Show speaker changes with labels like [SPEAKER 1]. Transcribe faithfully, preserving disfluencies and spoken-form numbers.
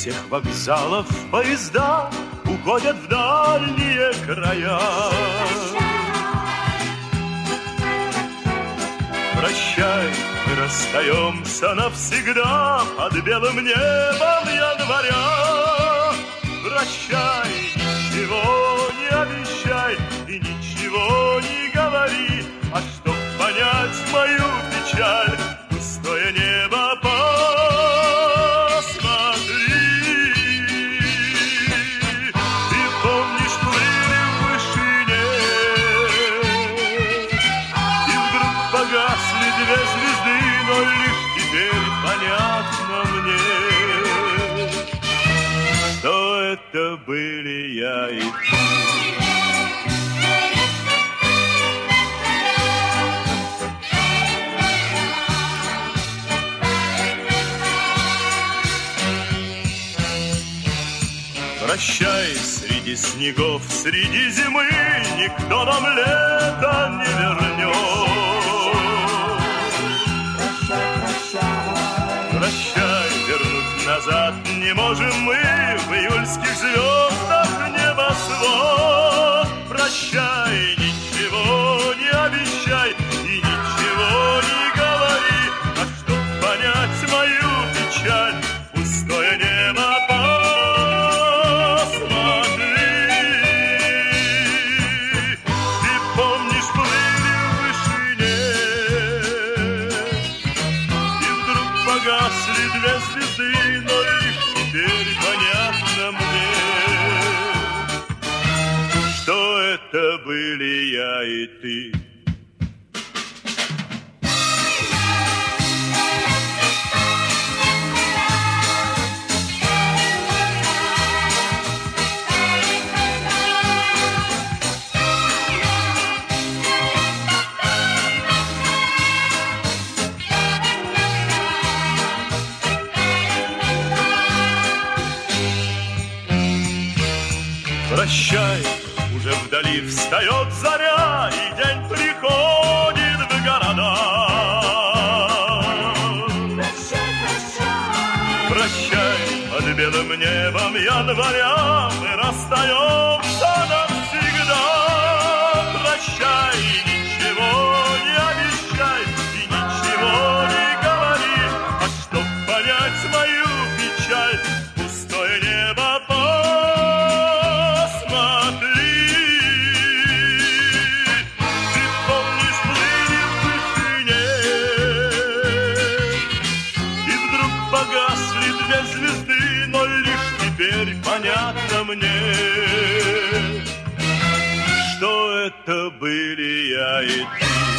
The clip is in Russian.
[SPEAKER 1] всех вокзалов поезда уходят в дальние края. Прощай, мы расстаемся навсегда под белым небом января. Прощай, ничего не обещай и ничего не говори, а чтоб понять мою печаль, пустое небо посмотри. Ты помнишь, плыли в вышине, и вдруг погасли две звезды, но лишь теперь понятно мне, что это были я и ты. Прощай, среди снегов, среди зимы никто нам лето не вернет. Прощай, прощай, прощай, вернуть назад не можем мы в июльских звездах небосвод. Прощай, ничего не обещай и ничего не говори, а чтоб понять мою печаль, пустое небо. Гасли две звезды, но лишь теперь понятно мне, что это были я и ты. Прощай, уже вдали встает заря, и день приходит в города. Прощай, прощай, прощай, под белым небом января мы расстаемся навсегда. Прощай, ничего не обещай и ничего не говори, а чтоб понять мою печаль, пустое небо. Погасли две звезды, но лишь теперь понятно мне, что это были я и ты.